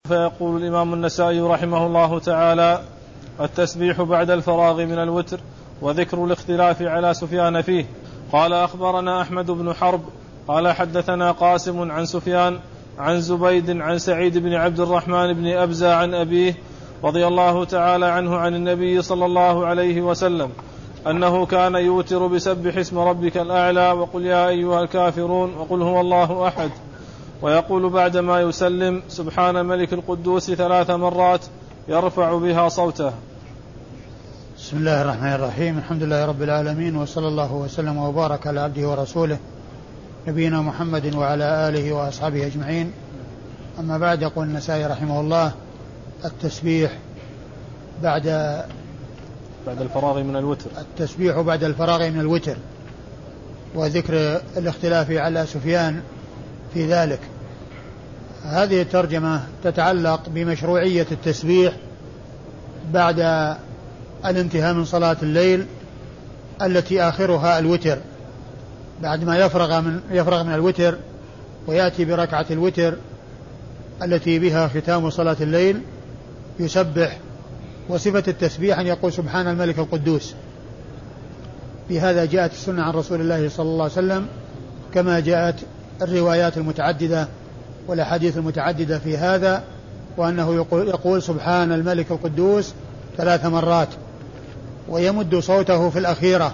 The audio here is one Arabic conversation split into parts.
فيقول الإمام النسائي رحمه الله تعالى: التسبيح بعد الفراغ من الوتر، وذكر الاختلاف على سفيان فيه. قال: أخبرنا أحمد بن حرب قال حدثنا قاسم عن سفيان عن زبيد عن سعيد بن عبد الرحمن بن أبزة عن أبيه رضي الله تعالى عنه عن النبي صلى الله عليه وسلم أنه كان يوتر بسبح اسم ربك الأعلى وقل يا أيها الكافرون وقل هو الله أحد، ويقول بعدما يسلم: سبحان الملك القدوس 3 مرات يرفع بها صوته. بسم الله الرحمن الرحيم. الحمد لله رب العالمين، وصلى الله وسلم وبارك على عبده ورسوله نبينا محمد وعلى آله وأصحابه أجمعين. أما بعد، يقول النسائي رحمه الله: التسبيح بعد الفراغ من الوتر. التسبيح بعد الفراغ من الوتر، وذكر الاختلاف على سفيان في ذلك. هذه الترجمة تتعلق بمشروعية التسبيح بعد الانتهاء من صلاة الليل التي آخرها الوتر، بعد ما يفرغ من الوتر ويأتي بركعة الوتر التي بها ختام صلاة الليل يسبح. وصفة التسبيح أن يقول: سبحان الملك القدوس. بهذا جاءت السنة عن رسول الله صلى الله عليه وسلم، كما جاءت الروايات المتعددة والأحاديث المتعددة في هذا، وأنه يقول سبحان الملك القدوس 3 مرات، ويمد صوته في الأخيرة،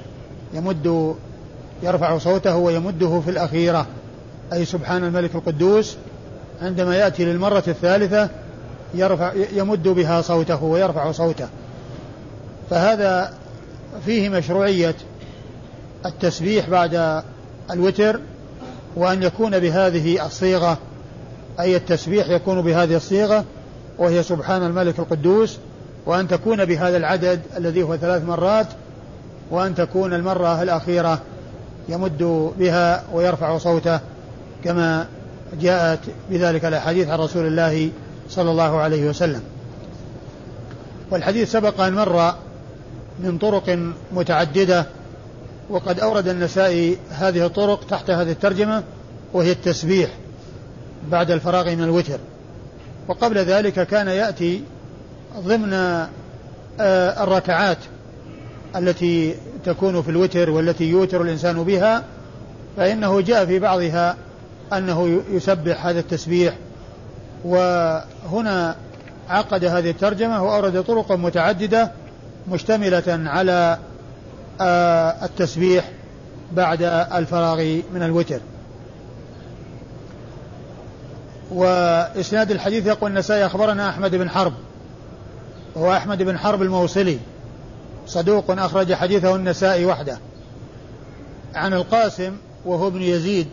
يرفع صوته ويمده في الأخيرة، أي سبحان الملك القدوس عندما يأتي للمرة الثالثة يمد بها صوته ويرفع صوته. فهذا فيه مشروعية التسبيح بعد الوتر، وأن يكون بهذه الصيغة، أي التسبيح يكون بهذه الصيغة وهي سبحان الملك القدوس، وأن تكون بهذا العدد الذي هو 3 مرات، وأن تكون المرة الأخيرة يمد بها ويرفع صوته كما جاءت بذلك الأحاديث عن رسول الله صلى الله عليه وسلم. والحديث سبق أن مر من طرق متعددة، وقد أورد النسائي هذه الطرق تحت هذه الترجمة، وهي التسبيح بعد الفراغ من الوتر. وقبل ذلك كان يأتي ضمن الركعات التي تكون في الوتر والتي يوتر الإنسان بها، فإنه جاء في بعضها أنه يسبح هذا التسبيح. وهنا عقد هذه الترجمة وأورد طرق متعددة مشتملة على التسبيح بعد الفراغ من الوتر. وإسناد الحديث يقول النسائي: أخبرنا أحمد بن حرب، وهو أحمد بن حرب الموصلي، صدوق أخرج حديثه النسائي وحده، عن القاسم وهو ابن يزيد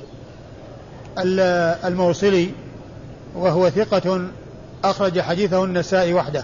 الموصلي، وهو ثقة أخرج حديثه النسائي وحده،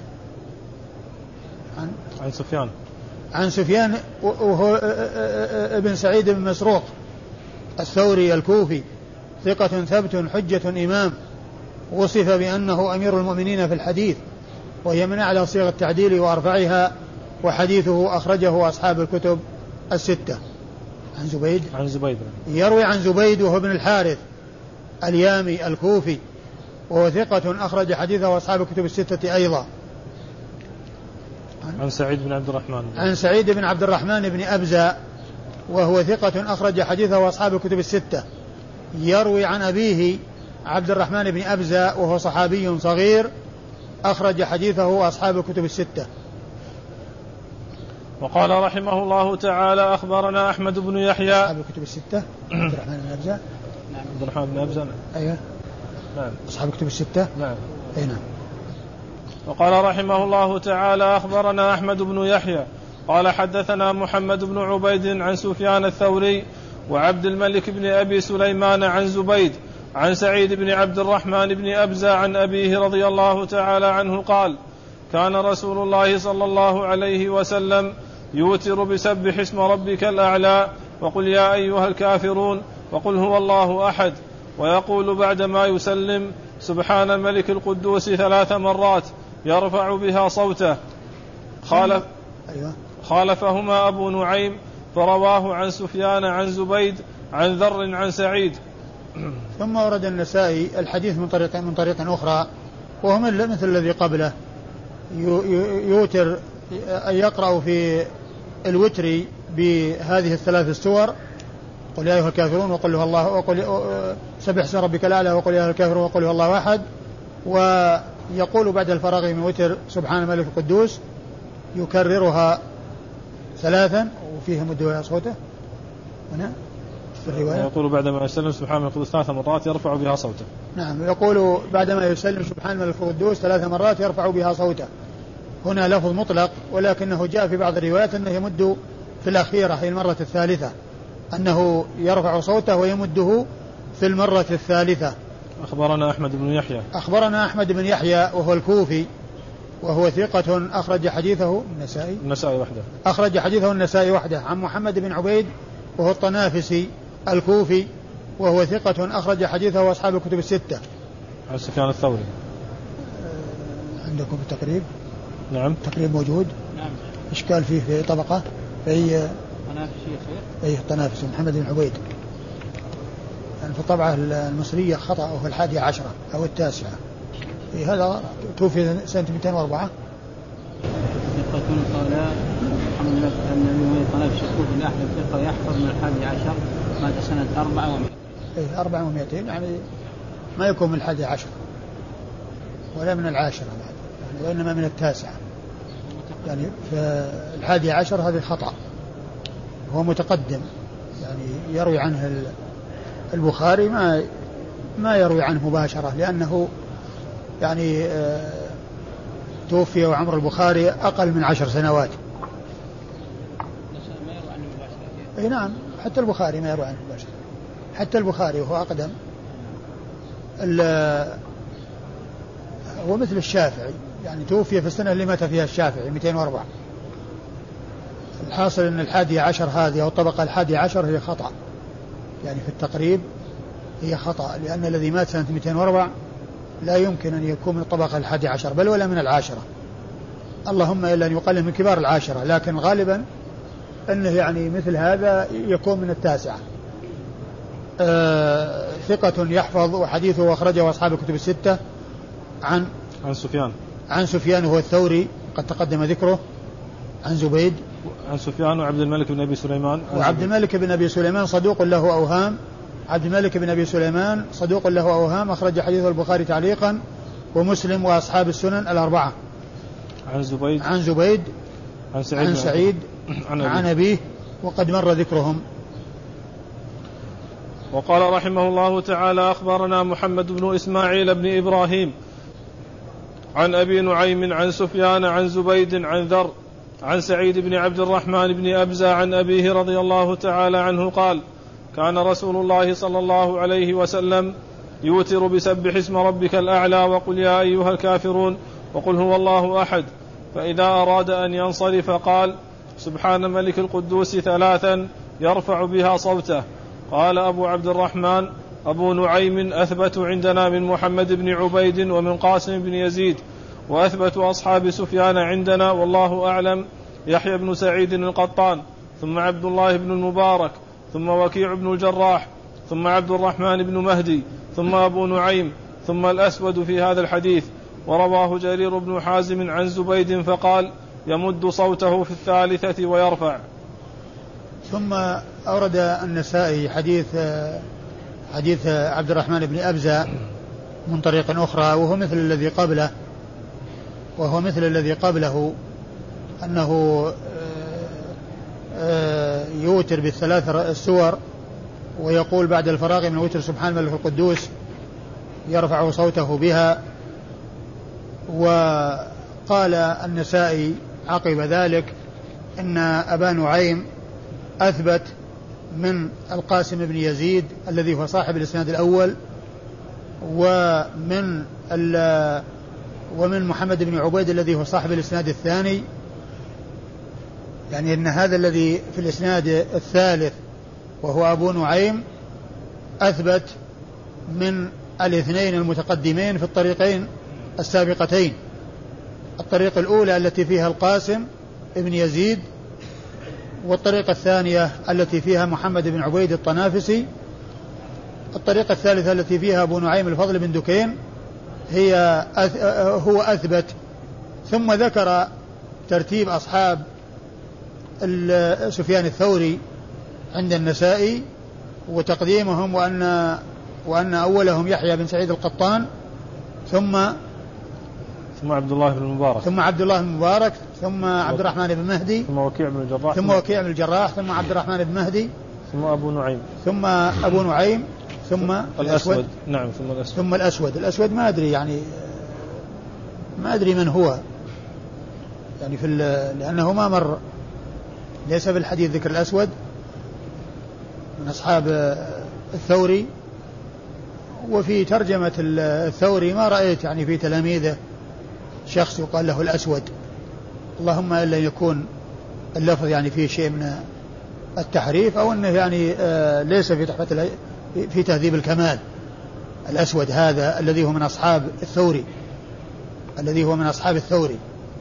عن سفيان وهو ابن سعيد بن مسروق الثوري الكوفي، ثقة ثبت حجة إمام، وصف بأنه أمير المؤمنين في الحديث، وهي من أعلى صيغ التعديل وأرفعها، وحديثه أخرجه أصحاب الكتب الستة. عن زبيد يروي عن زبيد وهو ابن الحارث اليامي الكوفي، وهو ثقة أخرج حديثه أصحاب الكتب الستة أيضا. عن سعيد بن عبد الرحمن بن أبزة، وهو ثقة أخرج حديثه أصحاب الكتب الستة. يروي عن أبيه عبد الرحمن بن أبزة، وهو صحابي صغير أخرج حديثه أصحاب الكتب الستة. وقال رحمه الله تعالى: أخبرنا أحمد بن يحيى. أصحاب الكتب الستة عبد الرحمن بن أبزة. عبد الرحمن بن أبزة. أيوه. نعم. أصحاب الكتب الستة. نعم. أي نعم. وقال رحمه الله تعالى: أخبرنا أحمد بن يحيى قال حدثنا محمد بن عبيد عن سفيان الثوري وعبد الملك بن أبي سليمان عن زبيد عن سعيد بن عبد الرحمن بن أبزة عن أبيه رضي الله تعالى عنه قال: كان رسول الله صلى الله عليه وسلم يوتر بسبح اسم ربك الأعلى وقل يا أيها الكافرون وقل هو الله أحد، ويقول بعدما يسلم: سبحان الملك القدوس 3 مرات يرفع بها صوته. خالفهما أبو نعيم فرواه عن سفيان عن زبيد عن ذر عن سعيد. ثم ورد النسائي الحديث من طريق أخرى، وهو مثل الذي قبله، يوتر يقرأ في الوتر بهذه الثلاث السور: قل يا أيها الكافرون، وقل هو الله، وقل سبح اسم ربك الأعلى، وقل يا أيها الكافرون، وقل هو الله أحد. ويقول بعد الفراغ من وتر سبحان الملك القدوس، يكررها 3 وفيه مد صوته. هنا في الرواية يقول بعدما يسلم سبحان الملك القدوس 3 مرات يرفع بها صوته. نعم، يقول بعدما يسلم سبحان الملك القدوس 3 مرات يرفع بها صوته. هنا لفظ مطلق، ولكنه جاء في بعض الروايات أنه يمد في الأخيرة هي المرة الثالثة، أنه يرفع صوته ويمده في المرة الثالثة. أخبرنا أحمد بن يحيى وهو الكوفي، وهو ثقة أخرج حديثه النسائي وحده. أخرج حديثه النسائي وحده. عن محمد بن عبيد وهو الطنافسي الكوفي، وهو ثقة أخرج حديثه أصحاب الكتب الستة. عن سفيان الثوري. عندكم التقريب؟ نعم التقريب موجود. نعم. إشكال فيه في طبقة في الطنافسي محمد بن عبيد، يعني في الطبعة المصرية خطأ، وفي 11 أو 9. في هذا توفي سنة 204. ثقة قال محمد بن الطنافسي الكوفي الأحنف ثقة يحفظ من 11 مات سنة 400. 400 يعني ما يكون من 11 ولا من 10 بعد، يعني وإنما من 9. يعني في 11 هذه خطأ، هو متقدم، يعني يروي عنه البخاري ما يروي عنه مباشرة، لأنه يعني توفي وعمر البخاري أقل من 10 سنوات. أي نعم، حتى البخاري ما يروي عنه مباشرة، حتى البخاري وهو أقدم. هو مثل الشافعي، يعني توفي في السنة اللي مات فيها الشافعي 204. الحاصل أن 11 هذه أو الطبقة 11 هي خطأ، يعني في التقريب هي خطأ، لأن الذي مات سنة 204 لا يمكن أن يكون من الطبقة 11 بل ولا من 10، اللهم إلا أن يقلل من كبار 10، لكن غالبا أنه يعني مثل هذا يكون من 9. ثقة يحفظ، وحديثه أخرجه أصحاب الكتب الستة. عن سفيان هو الثوري قد تقدم ذكره. عن زبيد. عن سفيان وعبد الملك بن أبي سليمان. وعبد الملك بن أبي سليمان صدوق له أوهام. عبد الملك بن أبي سليمان صدوق له أوهام، أخرج حديثه البخاري تعليقا ومسلم وأصحاب السنن الأربعة. عن زبيد. عن سعيد عن أبيه وقد مر ذكرهم. وقال رحمه الله تعالى: أخبرنا محمد بن إسماعيل بن إبراهيم عن أبي نعيم عن سفيان عن زبيد عن ذر عن سعيد بن عبد الرحمن بن أبزة عن أبيه رضي الله تعالى عنه قال: كان رسول الله صلى الله عليه وسلم يوتر بسبح اسم ربك الأعلى وقل يا أيها الكافرون وقل هو الله أحد، فإذا أراد أن ينصرف قال: سبحان ملك القدوس 3 يرفع بها صوته. قال أبو عبد الرحمن: أبو نعيم أثبت عندنا من محمد بن عبيد ومن قاسم بن يزيد، وأثبت أصحاب سفيان عندنا والله أعلم يحيى بن سعيد القطان، ثم عبد الله بن المبارك، ثم وكيع بن الجراح، ثم عبد الرحمن بن مهدي، ثم أبو نعيم، ثم الأسود في هذا الحديث. ورواه جرير بن حازم عن زبيد فقال: يمد صوته في 3 ويرفع. ثم أورد النسائي حديث عبد الرحمن بن أبزة من طريق أخرى، وهو مثل الذي قبله، أنه يوتر ب3 السور، ويقول بعد الفراغ من وتر سبحان الملك القدوس يرفع صوته بها. وقال النسائي عقب ذلك إن أبا نعيم أثبت من القاسم بن يزيد الذي هو صاحب الإسناد الأول، ومن محمد بن عبيد الذي هو صاحب الإسناد الثاني، يعني أن هذا الذي في الإسناد الثالث وهو أبو نعيم أثبت من 2 المتقدمين في الطريقين السابقتين. الطريقة الأولى التي فيها القاسم بن يزيد، والطريقة الثانية التي فيها محمد بن عبيد الطنافسي، الطريقة الثالثة التي فيها أبو نعيم الفضل بن دكين، هو أثبت. ثم ذكر ترتيب أصحاب سفيان الثوري عند النسائي وتقديمهم، وأن أولهم يحيى بن سعيد القطان، ثم عبد الله بن المبارك، ثم عبد الرحمن بن مهدي، ثم وكيع بن الجراح، ثم عبد الرحمن بن مهدي، ثم أبو نعيم، ثم الأسود. نعم، ثم الأسود ما أدري يعني، ما أدري من هو يعني لأنه ما مر، ليس في الحديث ذكر الأسود من أصحاب الثوري. وفي ترجمة الثوري ما رأيت يعني في تلاميذه شخص يقال له الأسود، اللهم إلا يكون اللفظ يعني فيه شيء من التحريف، أو أنه يعني ليس في تهذيب الكمال. الأسود هذا الذي هو من أصحاب الثوري،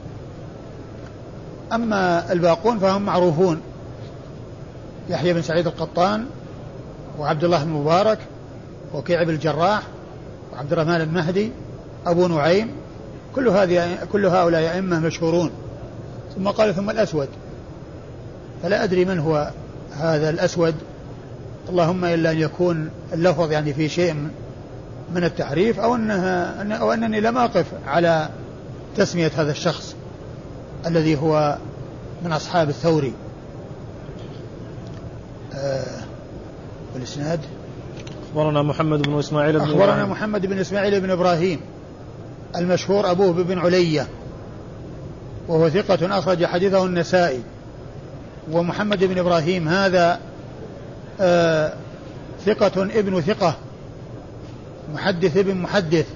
أما الباقون فهم معروفون، يحيى بن سعيد القطان، وعبد الله بن المبارك، وكيع بن الجراح، وعبد الرحمن بن مهدي، أبو نعيم، كل هؤلاء أئمة مشهورون. ثم قال ثم الأسود، فلا أدري من هو هذا الأسود، اللهم إلا أن يكون اللفظ يعني في شيء من التحريف، أو أنني لم أقف على تسمية هذا الشخص الذي هو من أصحاب الثوري. والإسناد أخبرنا محمد بن إسماعيل بن إبراهيم المشهور أبوه بن علية، وهو ثقة أخرج حديثه النسائي. ومحمد بن إبراهيم هذا ثقة ابن ثقة، محدث ابن محدث،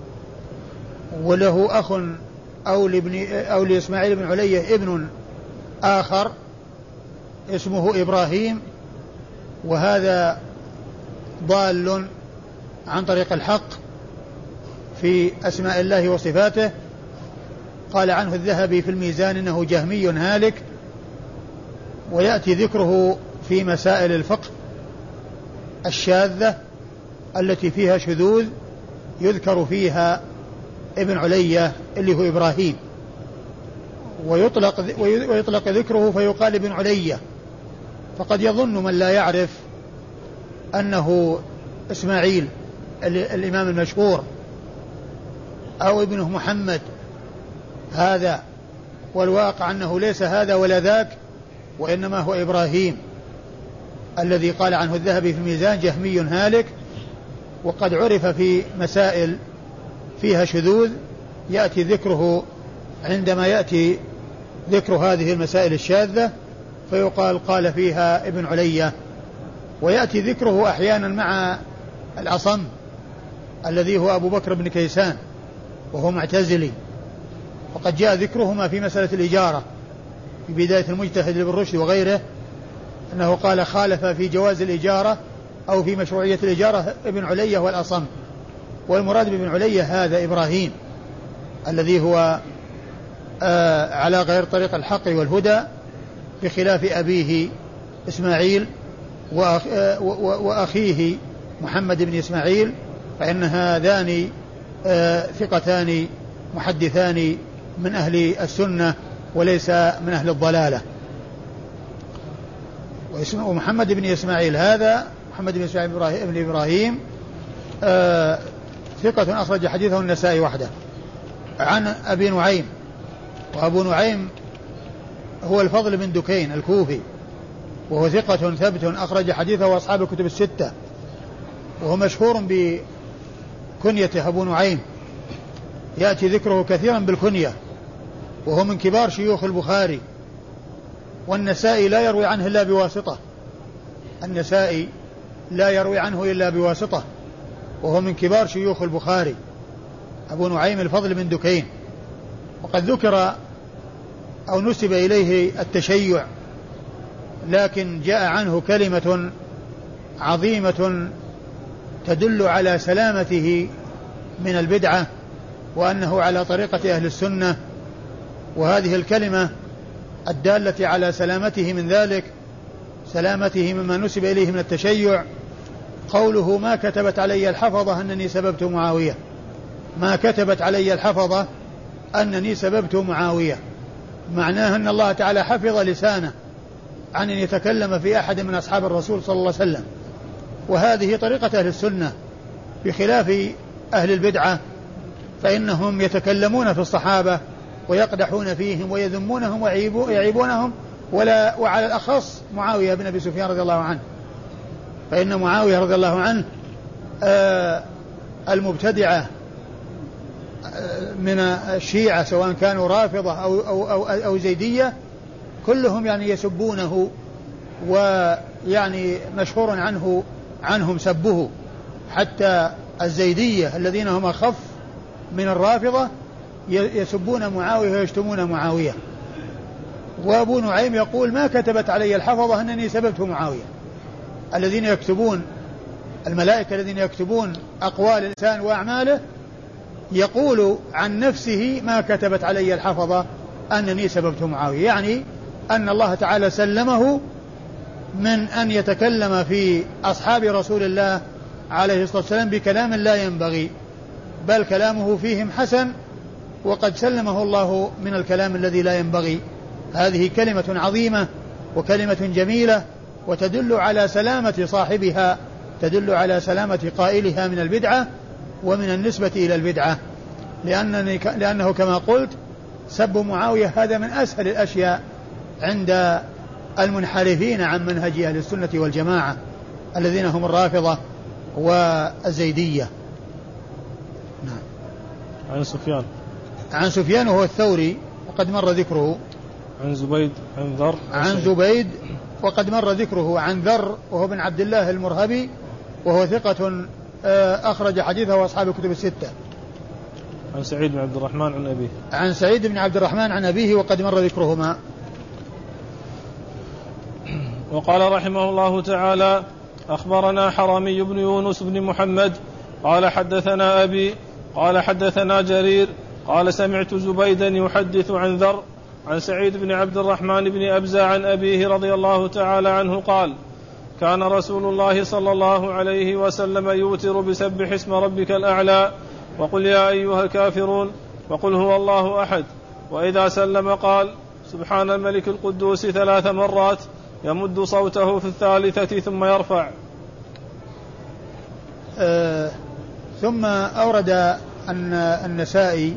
وله أخ أو لإسماعيل بن علية ابن آخر اسمه إبراهيم، وهذا ضال عن طريق الحق في أسماء الله وصفاته. قال عنه الذهبي في الميزان إنه جهمي هالك، ويأتي ذكره في مسائل الفقه الشاذة التي فيها شذوذ، يذكر فيها ابن علية اللي هو إبراهيم، ويطلق ذكره فيقال ابن علية، فقد يظن من لا يعرف أنه إسماعيل الإمام المشهور أو ابنه محمد هذا، والواقع أنه ليس هذا ولا ذاك، وإنما هو إبراهيم الذي قال عنه الذهبي في الميزان جهمي هالك. وقد عرف في مسائل فيها شذوذ يأتي ذكره عندما يأتي ذكر هذه المسائل الشاذة فيقال قال فيها ابن علية. ويأتي ذكره أحيانا مع الأصم الذي هو أبو بكر بن كيسان وهو معتزلي، وقد جاء ذكرهما في مسألة الإجارة في بداية المجتهد لابن رشد وغيره، أنه قال خالف في جواز الإجارة أو في مشروعية الإجارة ابن علية والأصم، والمراد بابن علية هذا إبراهيم الذي هو على غير طريق الحق والهدى، بخلاف أبيه إسماعيل وأخيه محمد بن إسماعيل، فإن هذان ثقتان محدثان من أهل السنة وليس من أهل الضلالة. ومحمد بن إسماعيل هذا محمد بن إسماعيل بن إبراهيم ثقة أخرج حديثه النسائي وحده. عن أبي نعيم، وأبو نعيم هو الفضل بن دكين الكوفي، وهو ثقة ثبت أخرج حديثه وأصحاب الكتب الستة، وهو مشهور بكنيته أبو نعيم، يأتي ذكره كثيرا بالكنية، وهو من كبار شيوخ البخاري، والنسائي لا يروي عنه إلا بواسطة، النسائي لا يروي عنه إلا بواسطة، وهو من كبار شيوخ البخاري أبو نعيم الفضل بن دكين. وقد ذكر أو نسب إليه التشيع، لكن جاء عنه كلمة عظيمة تدل على سلامته من البدعة، وأنه على طريقة أهل السنة، وهذه الكلمة الدالة على سلامته من ذلك، سلامته مما نسب إليه من التشيع، قوله ما كتبت علي الحفظة أنني سببت معاوية، ما كتبت علي الحفظة أنني سببت معاوية. معناه أن الله تعالى حفظ لسانه عن أن يتكلم في أحد من أصحاب الرسول صلى الله عليه وسلم. وهذه طريقة أهل السنة بخلاف أهل البدعة، فإنهم يتكلمون في الصحابة ويقدحون فيهم ويذمونهم ويعيبونهم، وعلى الأخص معاوية بن أبي سفيان رضي الله عنه. فإن معاوية رضي الله عنه المبتدعة من الشيعة سواء كانوا رافضة أو زيدية كلهم يعني يسبونه، ويعني مشهور عنهم سبه. حتى الزيدية الذين هم أخف من الرافضة يسبون معاوية ويشتمون معاوية. وأبو نعيم يقول ما كتبت علي الحفظة أنني سببت معاوية. الذين يكتبون الملائكة الذين يكتبون أقوال الإنسان وأعماله يقول عن نفسه ما كتبت علي الحفظة أنني سببت معاوية، يعني أن الله تعالى سلمه من أن يتكلم في أصحاب رسول الله عليه الصلاة والسلام بكلام لا ينبغي، بل كلامه فيهم حسن، وقد سلمه الله من الكلام الذي لا ينبغي. هذه كلمة عظيمة وكلمة جميلة، وتدل على سلامة صاحبها، تدل على سلامة قائلها من البدعة ومن النسبة إلى البدعة، لأنه كما قلت سب معاوية هذا من أسهل الأشياء عند المنحرفين عن منهج أهل السنة والجماعة الذين هم الرافضة والزيدية. نعم. عن سفيان وهو الثوري وقد مر ذكره. عن زبيد عن ذر. عن زبيد وقد مر ذكره. عن ذر وهو بن عبد الله المرهبي وهو ثقة أخرج حديثه وأصحاب الكتب الستة. عن سعيد بن عبد الرحمن عن أبيه. عن سعيد بن عبد الرحمن عن أبيه وقد مر ذكرهما. وقال رحمه الله تعالى أخبرنا حرمي بن يونس بن محمد قال حدثنا أبي قال حدثنا جرير قال سمعت زبيدا يحدث عن ذر عن سعيد بن عبد الرحمن بن أبزة عن أبيه رضي الله تعالى عنه قال كان رسول الله صلى الله عليه وسلم يوتر بسبح اسم ربك الأعلى وقل يا أيها الكافرون وقل هو الله أحد، وإذا سلم قال سبحان الملك القدوس 3 مرات يمد صوته في الثالثة ثم يرفع. ثم أورد النسائي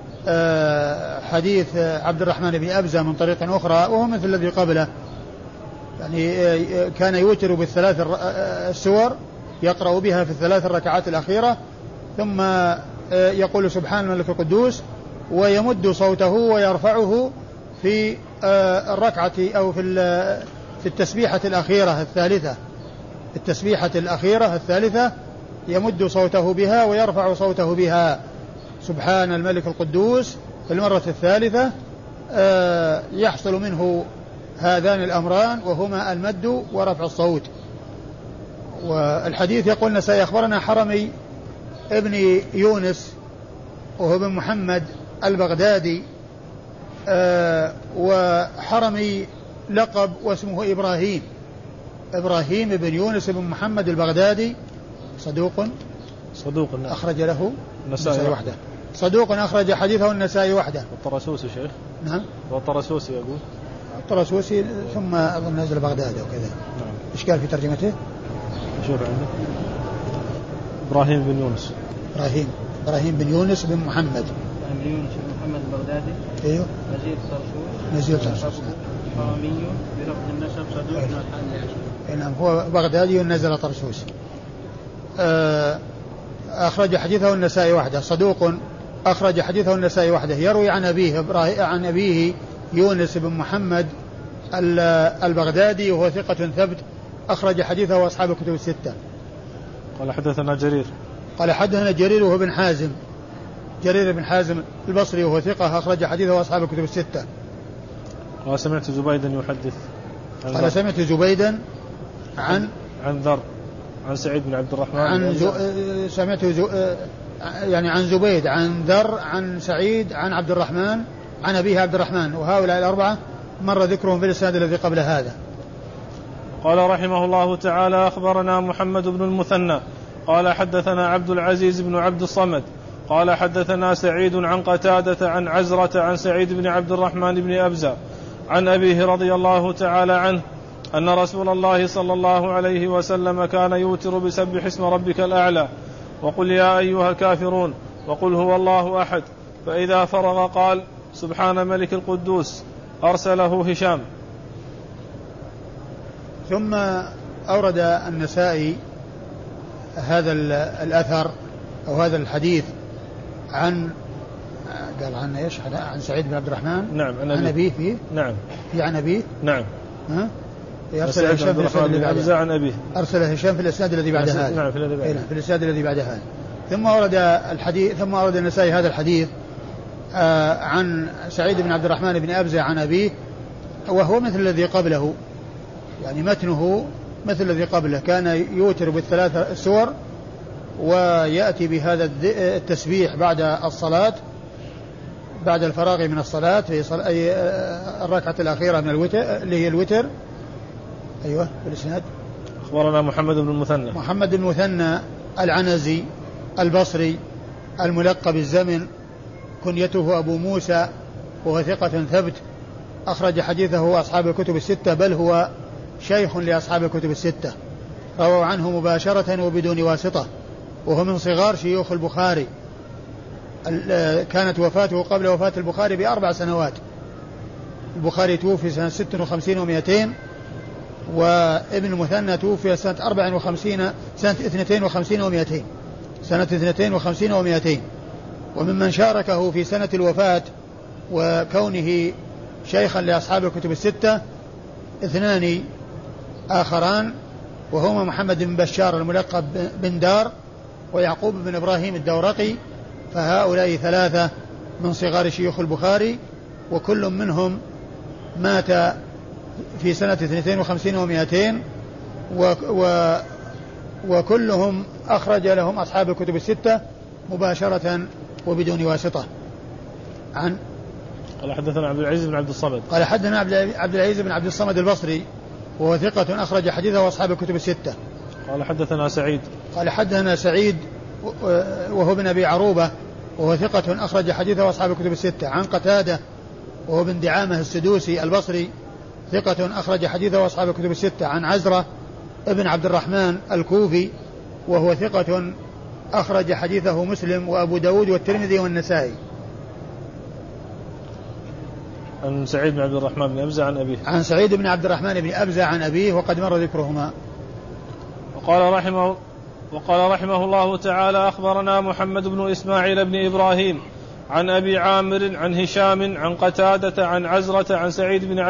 حديث عبد الرحمن بن أبزة من طريق أخرى وهو مثل الذي قبله، يعني كان يوتر بالثلاث السور يقرأ بها في الثلاث الركعات الأخيرة، ثم يقول سبحان الملك القدوس ويمد صوته ويرفعه في الركعة أو في التسبيحة الأخيرة الثالثة. التسبيحة الأخيرة الثالثة يمد صوته بها ويرفع صوته بها سبحان الملك القدوس في المرة الثالثة. يحصل منه هذان الأمران وهما المد ورفع الصوت. والحديث يقول سيخبرنا حرمي ابن يونس وهو ابن محمد البغدادي، وحرمي لقب واسمه إبراهيم بن يونس بن محمد البغدادي صدوق أخرج له النسائي وحده. صدوق أخرج حديثه النسائي وحده. والطرسوسي شيخ. نعم. والطرسوسي يقول الطرسوسي ثم أظن نزل بغداد وكذا. نعم. إيش قال في ترجمته؟ شوف عندك إبراهيم بن يونس بن محمد. بن يونس بن محمد البغدادي. أيوه. نزيل طرسوس. حرمي برفض النسب صدوق من الحال العشر. نعم هو بغدادي نزل طرسوس. أخرج حديثه النسائي وحده. صدوق أخرج حديثه النسائي وحده. يروي عن أبيه يونس بن محمد البغدادي وهو ثقة ثبت أخرج حديثه وأصحاب الكتب الستة. قال حدثنا جرير وهو بن حازم. جرير بن حازم البصري وهو ثقة أخرج حديثه وأصحاب الكتب الستة. قال سمعت زبيدا يحدث. قال سمعت زبيدا عن ذر عن سعيد بن عبد الرحمن. سمعت يعني عن زبيد عن ذر عن سعيد عن عبد الرحمن عن أبيه عبد الرحمن، وهؤلاء الأربعة مر ذكرهم في الإسناد الذي قبل هذا. قال رحمه الله تعالى أخبرنا محمد بن المثنى قال حدثنا عبد العزيز بن عبد الصمد قال حدثنا سعيد عن قتادة عن عزرة عن سعيد بن عبد الرحمن بن أبزة عن أبيه رضي الله تعالى عنه أن رسول الله صلى الله عليه وسلم كان يوتر بسبح اسم ربك الأعلى وقل يا أيها الكافرون وقل هو الله أحد، فإذا فرغ قال سبحان ملك القدوس. أرسله هشام. ثم أورد النسائي هذا الأثر أو هذا الحديث عن قال عن إيش؟ عن سعيد بن عبد الرحمن. نعم. عن أبيه فيه. نعم. في عن أبيه. نعم. أرسل هشام في الإسناد الذي بعدها. عن أبيه. أرسل هشام في الإسناد الذي بعدها. نعم في الإسناد الذي بعدها. ثم أورد الحديث، ثم أورد النسائي هذا الحديث عن سعيد بن عبد الرحمن بن أبزة عن أبيه، وهو مثل الذي قبله، يعني متنه مثل الذي قبله، كان يوتر بالثلاث السور ويأتي بهذا التسبيح بعد الصلاة، بعد الفراغ من الصلاة في الركعة الأخيرة من الوتر اللي هي الوتر. أيوة بالإسناد. أخبرنا محمد بن المثنى. محمد بن المثنى العنزي البصري الملقب بالزمن، كنيته أبو موسى، وهو ثقة ثبت، أخرج حديثه أصحاب الكتب الستة، بل هو شيخ لأصحاب الكتب الستة، رووا عنه مباشرة وبدون واسطة، وهو من صغار شيوخ البخاري. كانت وفاته قبل وفاة البخاري ب4 سنوات. البخاري توفي سنة 56 و200، وابن المثنى توفي سنة 54 سنة 52 و200، سنة 52 و200. وممن شاركه في سنة الوفاة وكونه شيخا لأصحاب الكتب الستة 2 آخران، وهما محمد بن بشار الملقب بن دار، ويعقوب بن إبراهيم الدورقي، فهؤلاء 3 من صغار شيوخ البخاري، وكل منهم مات في سنة 52 و200، وكلهم أخرج لهم أصحاب الكتب الستة مباشرة وبدون واسطة. قال حدثنا عبد العزيز بن عبد الصمد. قال حدثنا عبد العزيز بن عبد الصمد البصري، وهو ثقة أخرج حديثه أصحاب الكتب الستة. قال حدثنا سعيد. قال حدثنا سعيد وهو بن أبي عروبة، وهو ثقة أخرج حديثه أصحاب الكتب الستة. عن قتادة وهو بن دعامة السدوسي البصري، ثقة أخرج حديثه أصحاب الكتب الستة. عن عزرة ابن عبد الرحمن الكوفي، وهو ثقة أخرج حديثه مسلم وأبو داود والترمذي والنسائي. عن سعيد بن عبد الرحمن بن أبزة عن أبيه. عن سعيد بن عبد الرحمن بن أبزة عن أبيه، وقد مر ذكرهما. وقال رحمه الله تعالى أخبرنا محمد بن إسماعيل بن إبراهيم عن أبي عامر عن هشام عن قتادة عن عزرة عن سعيد بن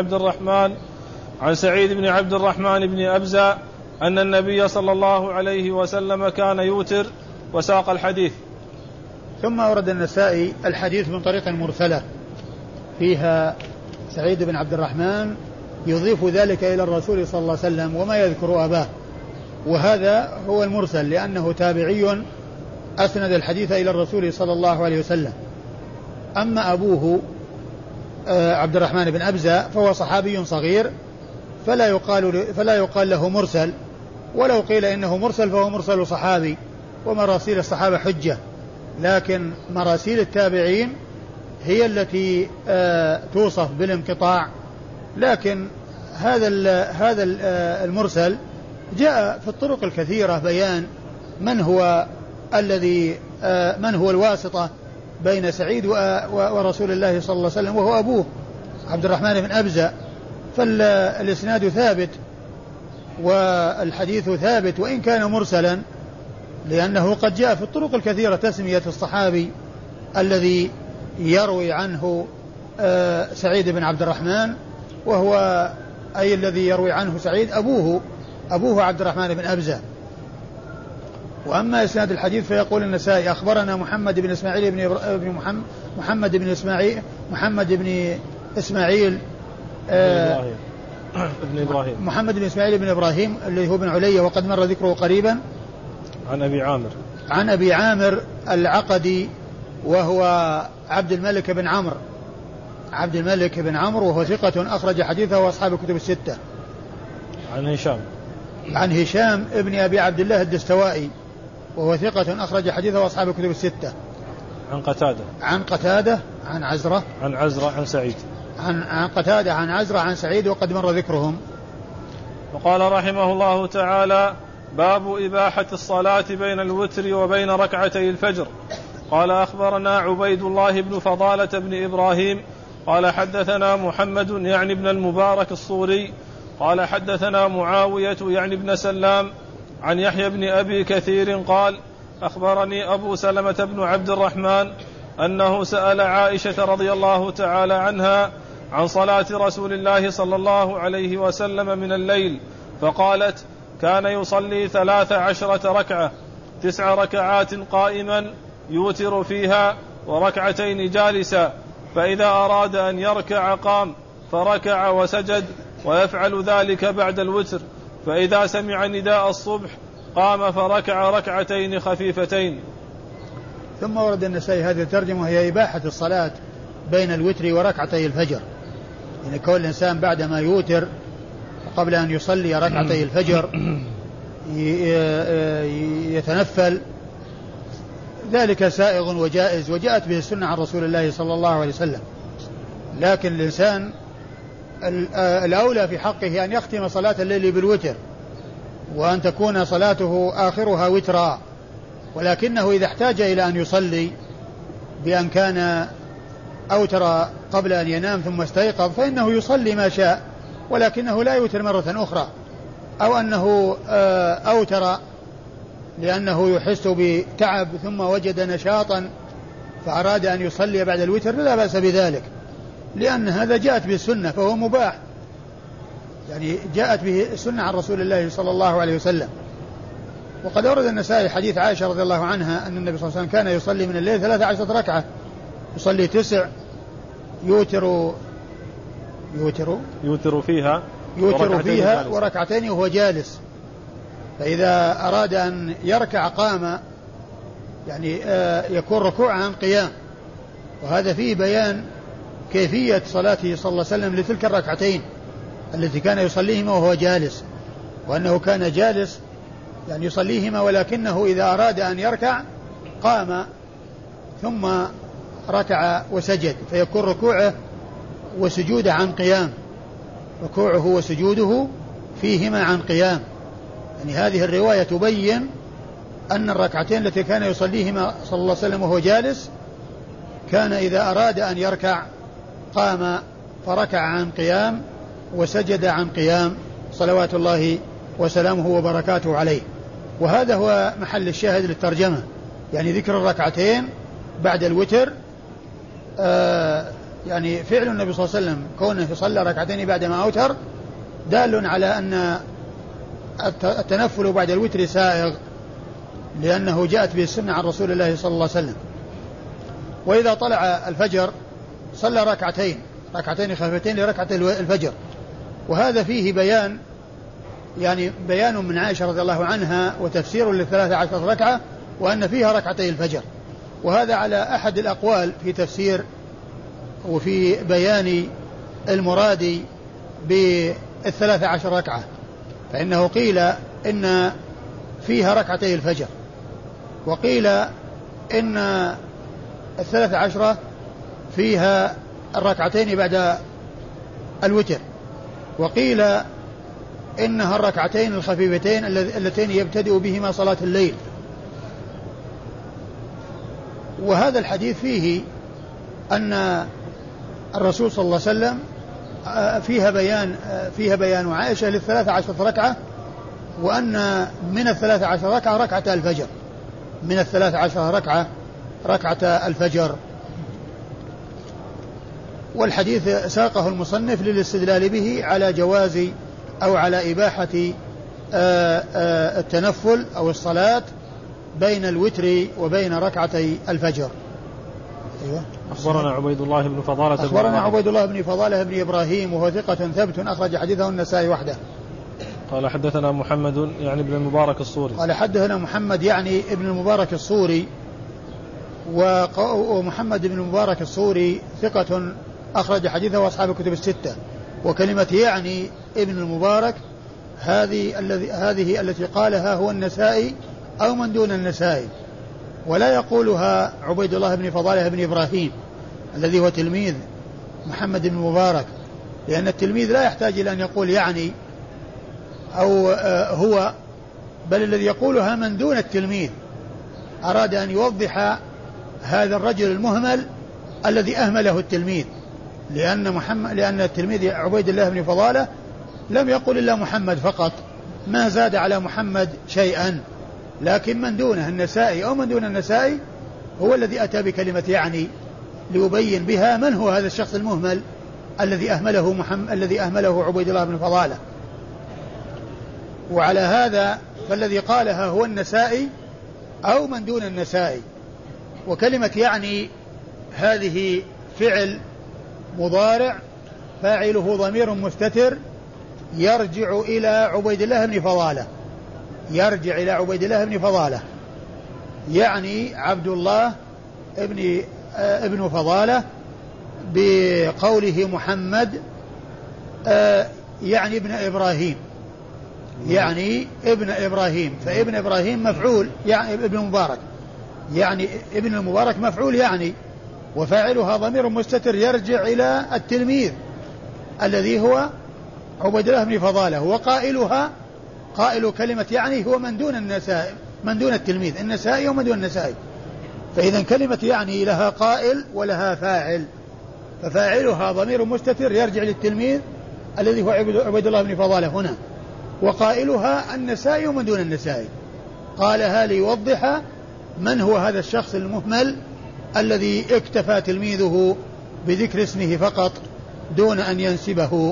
عبد الرحمن بن أبزة أن النبي صلى الله عليه وسلم كان يوتر، وساق الحديث. ثم أورد النسائي الحديث من طريق مرسلة فيها سعيد بن عبد الرحمن يضيف ذلك إلى الرسول صلى الله عليه وسلم وما يذكر أباه، وهذا هو المرسل لأنه تابعي أسند الحديث إلى الرسول صلى الله عليه وسلم. أما أبوه عبد الرحمن بن أبزة فهو صحابي صغير، فلا يقال له مرسل، ولو قيل إنه مرسل فهو مرسل صحابي، ومراسيل الصحابة حجة، لكن مراسيل التابعين هي التي توصف بالانقطاع. لكن هذا المرسل جاء في الطرق الكثيرة بيان من هو الواسطة بين سعيد ورسول الله صلى الله عليه وسلم، وهو أبوه عبد الرحمن بن أبزة. فالإسناد ثابت والحديث ثابت وإن كان مرسلا، لأنه قد جاء في الطرق الكثيرة تسمية الصحابي الذي يروي عنه سعيد بن عبد الرحمن، وهو أي الذي يروي عنه سعيد أبوه عبد الرحمن بن أبزة. وأما إسناد الحديث فيقول النسائي أخبرنا محمد بن إسماعيل بن إبراهيم اللي هو بن علي، وقد مر ذكره قريبا. عن أبي عامر العقدي، وهو عبد الملك بن عمرو، وهو ثقة أخرج حديثه وأصحاب الكتب الستة. عن هشام ابن أبي عبد الله الدستوائي، وهو ثقة أخرج حديثه وأصحاب الكتب الستة. عن قتادة عن عزرة عن سعيد عن قتادة عن عزرة عن سعيد وقد مر ذكرهم. وقال رحمه الله تعالى: باب إباحة الصلاة بين الوتر وبين ركعتي الفجر. قال أخبرنا عبيد الله بن فضالة بن إبراهيم قال حدثنا محمد يعني بن المبارك الصوري قال حدثنا معاوية يعني بن سلام عن يحيى بن أبي كثير قال أخبرني أبو سلمة بن عبد الرحمن أنه سأل عائشة رضي الله تعالى عنها عن صلاة رسول الله صلى الله عليه وسلم من الليل فقالت: كان يصلي 13 ركعة 9 ركعات قائما يوتر فيها وركعتين جالسا، فإذا أراد أن يركع قام فركع وسجد، ويفعل ذلك بعد الوتر، فإذا سمع نداء الصبح قام فركع ركعتين خفيفتين. ثم ورد النسائي هذه الترجمة وهي إباحة الصلاة بين الوتر وركعتي الفجر، يعني كل إنسان بعدما يوتر قبل أن يصلي ركعتي الفجر يتنفل، ذلك سائغ وجائز وجاءت به السنة عن رسول الله صلى الله عليه وسلم، لكن الإنسان الأولى في حقه أن يختم صلاة الليل بالوتر وأن تكون صلاته آخرها وترا، ولكنه إذا احتاج إلى أن يصلي بأن كان أوتر قبل أن ينام ثم استيقظ فإنه يصلي ما شاء، ولكنه لا يوتر مرة أخرى، أو أنه أوتر لأنه يحس بتعب ثم وجد نشاطا فأراد أن يصلي بعد الوتر لا بأس بذلك، لأن هذا جاءت به السنة فهو مباح، يعني جاءت به السنة عن رسول الله صلى الله عليه وسلم. وقد أورد النسائي حديث عائشة رضي الله عنها أن النبي صلى الله عليه وسلم كان يصلي من الليل 13 ركعة، يصلي 9 يوتر فيها وركعتين وهو جالس، فإذا أراد أن يركع قام، يعني يكون ركوعا عن قيام، وهذا فيه بيان كيفية صلاته صلى الله عليه وسلم لتلك الركعتين التي كان يصليهما وهو جالس، وأنه كان جالس يعني يصليهما، ولكنه إذا أراد أن يركع قام ثم ركع وسجد، فيكون ركوعه وسجوده عن قيام، ركوعه وسجوده فيهما عن قيام. يعني هذه الرواية تبين أن الركعتين التي كان يصليهما صلى الله عليه وسلم وهو جالس كان إذا أراد أن يركع قام فركع عن قيام وسجد عن قيام صلوات الله وسلامه وبركاته عليه. وهذا هو محل الشاهد للترجمة، يعني ذكر الركعتين بعد الوتر. يعني فعل النبي صلى الله عليه وسلم كونه يصلى ركعتين بعدما أوتر دال على أن التنفل بعد الوتر سائغ، لأنه جاءت به السنة عن رسول الله صلى الله عليه وسلم. وإذا طلع الفجر صلى ركعتين خفيفتين لركعة الفجر، وهذا فيه بيان، يعني بيان من عائشة رضي الله عنها وتفسير ل13 ركعة وأن فيها ركعتي الفجر، وهذا على أحد الأقوال في تفسير وفي بيان المراد ب13 ركعة، فإنه قيل إن فيها ركعتي الفجر، وقيل إن 13 فيها الركعتين بعد الوتر، وقيل إنها الركعتين الخفيفتين اللتين يبتدئ بهما صلاة الليل. وهذا الحديث فيه أن الرسول صلى الله عليه وسلم فيها بيان عائشة ل13 ركعة، وأن من 13 ركعة ركعة الفجر، من 13 ركعة ركعة الفجر. والحديث ساقه المصنف للاستدلال به على جواز أو على إباحة التنفل أو الصلاة بين الوتر وبين ركعتي الفجر. أيوة. أخبرنا عبيد الله بن فضالة بن إبراهيم وهو ثقة ثبت أخرج حديثه النسائي وحده. قال حدثنا محمد يعني ابن المبارك الصوري. قال حدثنا محمد يعني ابن المبارك الصوري، ومحمد بن المبارك الصوري ثقة أخرج حديثه أصحاب الكتب الستة. وكلمة يعني ابن المبارك هذه التي قالها هو النسائي أو من دون النسائي، ولا يقولها عبيد الله بن فضالة بن إبراهيم الذي هو تلميذ محمد بن مبارك، لأن التلميذ لا يحتاج إلى أن يقول يعني أو هو، بل الذي يقولها من دون التلميذ. أراد أن يوضح هذا الرجل المهمل الذي أهمله التلميذ، لأن التلميذ عبيد الله بن فضالة لم يقل إلا محمد فقط، ما زاد على محمد شيئا، لكن من دونه النسائي أو من دون النسائي هو الذي أتى بكلمة يعني ليبين بها من هو هذا الشخص المهمل الذي أهمله عبيد الله بن فضالة. وعلى هذا فالذي قالها هو النسائي أو من دون النسائي. وكلمة يعني هذه فعل مضارع فاعله ضمير مستتر يرجع إلى عبيد الله بن فضالة، يرجع إلى عبيد الله بن فضالة، يعني عبد الله ابن فضالة بقوله محمد يعني ابن إبراهيم، يعني ابن إبراهيم، فابن إبراهيم مفعول يعني ابن مبارك، يعني ابن المبارك مفعول يعني، وفاعلها ضمير مستتر يرجع إلى التلميذ الذي هو عبيد الله بن فضالة، وقائلها قائل كلمة يعني هو من دون النسائي، من دون التلميذ النسائي ومن دون النسائي. فإذا كلمة يعني لها قائل ولها فاعل، ففاعلها ضمير مستتر يرجع للتلميذ الذي هو عبيد الله بن فضالة هنا، وقائلها النسائي ومن دون النسائي. قالها ليوضح من هو هذا الشخص المهمل الذي اكتفى تلميذه بذكر اسمه فقط دون أن ينسبه.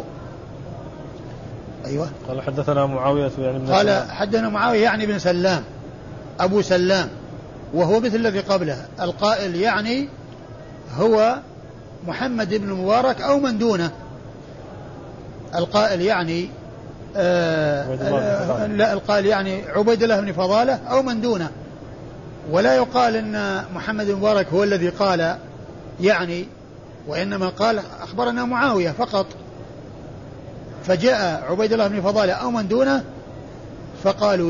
أيوة. قال حدثنا معاوية يعني بن قال حدثنا معاوية يعني بن سلام أبو سلام، وهو مثل الذي قبله. القائل يعني هو محمد بن مبارك أو من دونه. القائل يعني لا، القائل يعني عبيد الله بن فضالة أو من دونه، ولا يقال أن محمد بن مبارك هو الذي قال يعني، وإنما قال أخبرنا معاوية فقط، فجاء عبيد الله بن فضالة أو من دونه فقالوا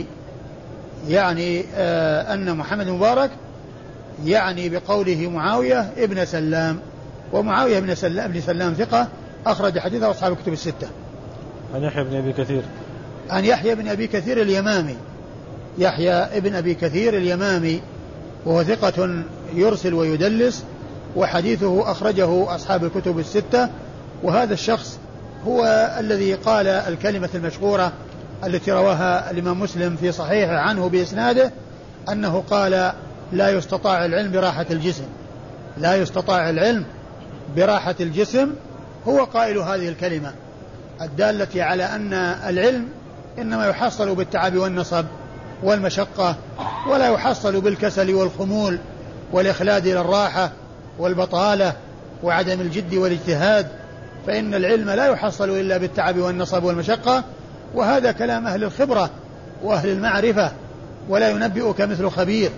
يعني أن محمد بن مبارك يعني بقوله معاوية ابن سلام، ومعاوية ابن سلام ثقة أخرج حديثه أصحاب الكتب الستة. عن يحيى بن أبي كثير، عن يحيى بن أبي كثير اليمامي، يحيى ابن أبي كثير اليمامي وهو ثقة يرسل ويدلس، وحديثه أخرجه أصحاب الكتب الستة. وهذا الشخص هو الذي قال الكلمة المشهورة التي رواها الإمام مسلم في صحيحه عنه بإسناده أنه قال لا يستطاع العلم براحة الجسم، لا يستطاع العلم براحة الجسم. هو قائل هذه الكلمة الدالة على أن العلم إنما يحصل بالتعب والنصب والمشقة، ولا يحصل بالكسل والخمول والإخلاد إلى الراحة والبطالة وعدم الجد والاجتهاد، فإن العلم لا يحصل إلا بالتعب والنصب والمشقة. وهذا كلام أهل الخبرة وأهل المعرفة، ولا ينبئك مثل خبير،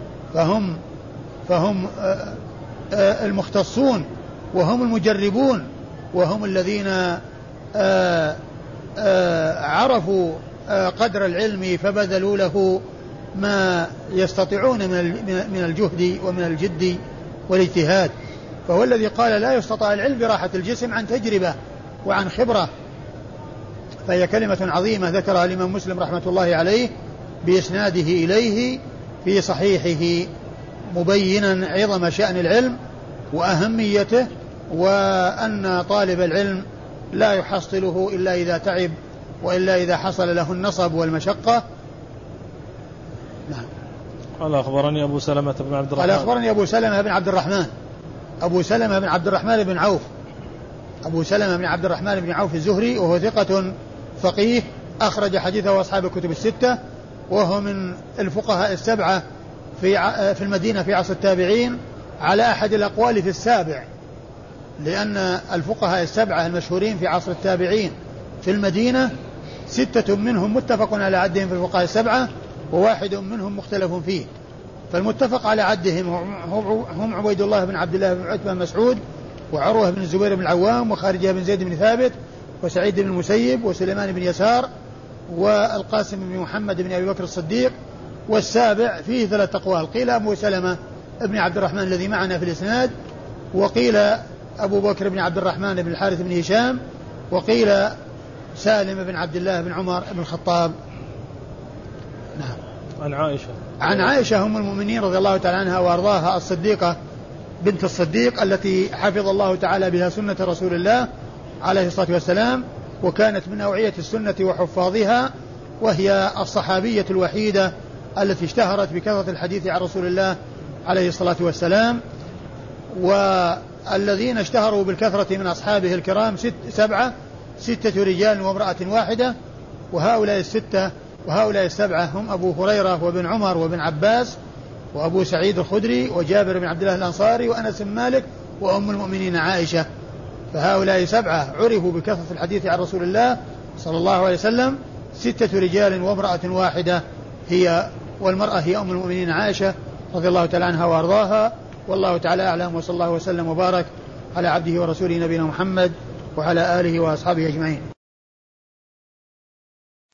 فهم المختصون وهم المجربون، وهم الذين عرفوا قدر العلم فبذلوا له ما يستطيعون من الجهد ومن الجد والاجتهاد. فهو الذي قال لا يستطاع العلم براحة الجسم عن تجربة وعن خبرة. فهي كلمة عظيمة ذكرها الإمام مسلم رحمة الله عليه بإسناده إليه في صحيحه، مبينا عظم شأن العلم وأهميته، وأن طالب العلم لا يحصله إلا إذا تعب، وإلا إذا حصل له النصب والمشقة. نعم. قال أخبرني أبو سلمة بن عبد الرحمن، قال أخبرني أبو سلمة بن عبد الرحمن، أبو سلمة بن عبد الرحمن بن عوف، أبو سلمة بن عبد الرحمن بن عوف الزهري، وهو ثقة فقيه أخرج حديثه أصحاب الكتب الستة، وهو من الفقهاء السبعة في المدينة في عصر التابعين، على أحد الأقوال في السابع، لأن الفقهاء السبعة المشهورين في عصر التابعين في المدينة 6 منهم متفق على عدهم في الفقهاء السبعة، وواحد منهم مختلف فيه. فالمتفق على عدهم هم عبيد الله بن عبد الله بن عتبة بن مسعود، وعروة بن الزبير بن العوام، وخارجة بن زيد بن ثابت، وسعيد بن المسيب، وسليمان بن يسار، والقاسم بن محمد بن أبي بكر الصديق، والسابع فيه 3 أقوال، قيل أبو سلمة ابن عبد الرحمن الذي معنا في الإسناد، وقيل أبو بكر بن عبد الرحمن بن الحارث بن هشام، وقيل سالم بن عبد الله بن عمر بن الخطاب. نعم. عن عائشة أم المؤمنين رضي الله تعالى عنها وأرضاها، الصديقة بنت الصديق التي حفظ الله تعالى بها سنة رسول الله عليه الصلاة والسلام، وكانت من أوعية السنة وحفاظها، وهي الصحابية الوحيدة التي اشتهرت بكثرة الحديث عن رسول الله عليه الصلاة والسلام. والذين اشتهروا بالكثرة من أصحابه الكرام 6 رجال وامرأة واحدة، وهؤلاء 7 هم أبو هريرة وابن عمر وابن عباس وأبو سعيد الخدري وجابر بن عبد الله الأنصاري وأنس بن مالك وأم المؤمنين عائشة. فهؤلاء 7 عرفوا بكثرة الحديث عن رسول الله صلى الله عليه وسلم، 6 رجال وامرأة واحدة، والمرأة هي أم المؤمنين عائشة رضي الله تعالى عنها وأرضاها. والله تعالى أعلم، وصلى الله وسلم وبارك على عبده ورسوله نبينا محمد وعلى آله وأصحابه أجمعين.